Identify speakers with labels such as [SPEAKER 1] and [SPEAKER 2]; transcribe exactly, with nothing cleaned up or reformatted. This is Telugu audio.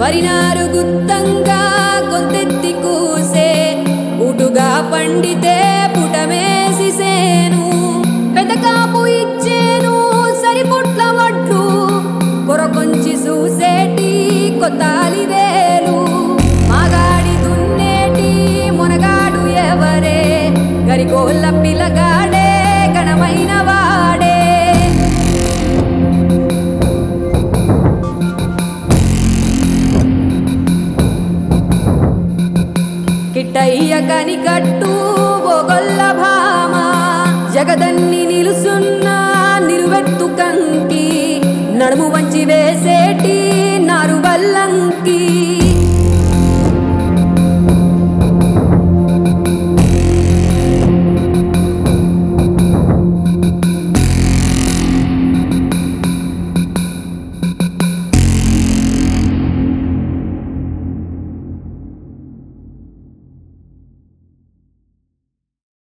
[SPEAKER 1] వరినారు గుత్తంగా గొంతెత్తి కూసే ఉటుగా పండితే పుటమేసి సేను పెదకాపు ఇచ్చేను సరిపుట్ల వడ్లు కొరకొంచి చూసేటి కొత్తాలి వేలు మాగాడి దున్నేటి మునగాడు ఎవరే గరికోళ్ళ పిల్లగాడే గణమైన వాడే కిట్టయ్య కనికట్టు బొగొల్ల భామ జగదన్ని నిలుసున్న నిలువెత్తు కంకి నడుము వంచి వేసేటి నారు వల్లంకి